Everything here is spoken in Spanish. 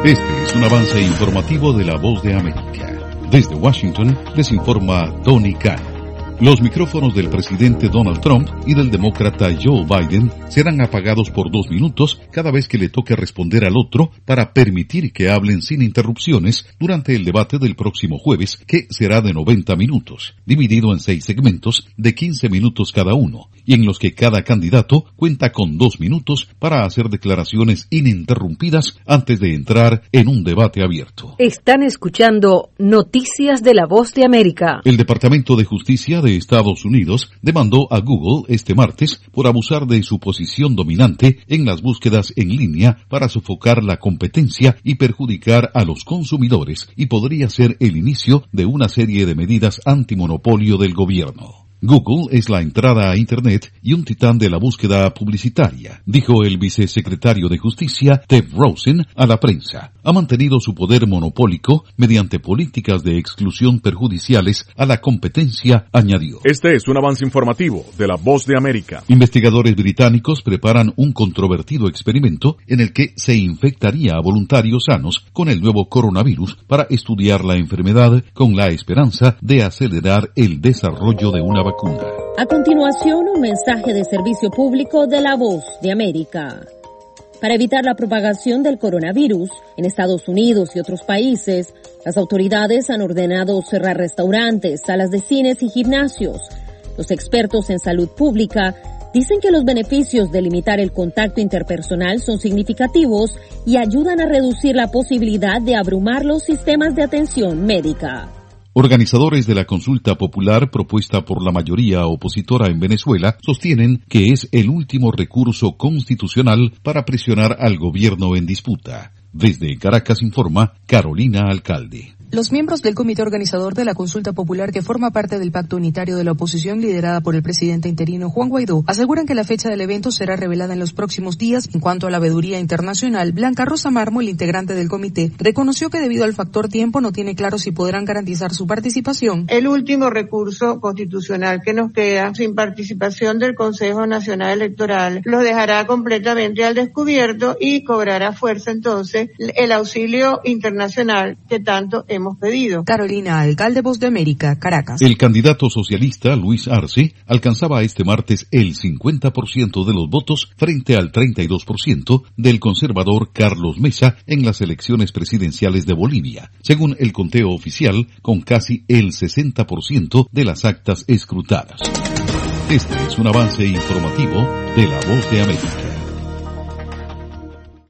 Este es un avance informativo de La Voz de América. Desde Washington les informa Tony Khan. Los micrófonos del presidente Donald Trump y del demócrata Joe Biden serán apagados por 2 minutos cada vez que le toque responder al otro para permitir que hablen sin interrupciones durante el debate del próximo jueves, que será de 90 minutos, dividido en 6 segmentos de 15 minutos cada uno, y en los que cada candidato cuenta con 2 minutos para hacer declaraciones ininterrumpidas antes de entrar en un debate abierto. Están escuchando Noticias de La Voz de América. El Departamento de Justicia de Estados Unidos demandó a Google este martes por abusar de su posición dominante en las búsquedas en línea para sofocar la competencia y perjudicar a los consumidores, y podría ser el inicio de una serie de medidas antimonopolio del gobierno. Google es la entrada a Internet y un titán de la búsqueda publicitaria, dijo el vicesecretario de Justicia, Ted Rosen, a la prensa. Ha mantenido su poder monopólico mediante políticas de exclusión perjudiciales a la competencia, añadió. Este es un avance informativo de La Voz de América. Investigadores británicos preparan un controvertido experimento en el que se infectaría a voluntarios sanos con el nuevo coronavirus para estudiar la enfermedad con la esperanza de acelerar el desarrollo de una vacuna. A continuación, un mensaje de servicio público de La Voz de América. Para evitar la propagación del coronavirus en Estados Unidos y otros países, las autoridades han ordenado cerrar restaurantes, salas de cines y gimnasios. Los expertos en salud pública dicen que los beneficios de limitar el contacto interpersonal son significativos y ayudan a reducir la posibilidad de abrumar los sistemas de atención médica. Organizadores de la consulta popular propuesta por la mayoría opositora en Venezuela sostienen que es el último recurso constitucional para presionar al gobierno en disputa. Desde Caracas informa Carolina Alcalde. Los miembros del comité organizador de la consulta popular, que forma parte del pacto unitario de la oposición liderada por el presidente interino Juan Guaidó, aseguran que la fecha del evento será revelada en los próximos días. En cuanto a la veeduría internacional, Blanca Rosa Mármol, integrante del comité, reconoció que debido al factor tiempo no tiene claro si podrán garantizar su participación. El último recurso constitucional que nos queda sin participación del Consejo Nacional Electoral los dejará completamente al descubierto y cobrará fuerza entonces el auxilio internacional que tanto hemos pedido. Carolina Alcalde, Voz de América, Caracas. El candidato socialista Luis Arce alcanzaba este martes el 50% de los votos frente al 32% del conservador Carlos Mesa en las elecciones presidenciales de Bolivia, según el conteo oficial, con casi el 60% de las actas escrutadas. Este es un avance informativo de La Voz de América.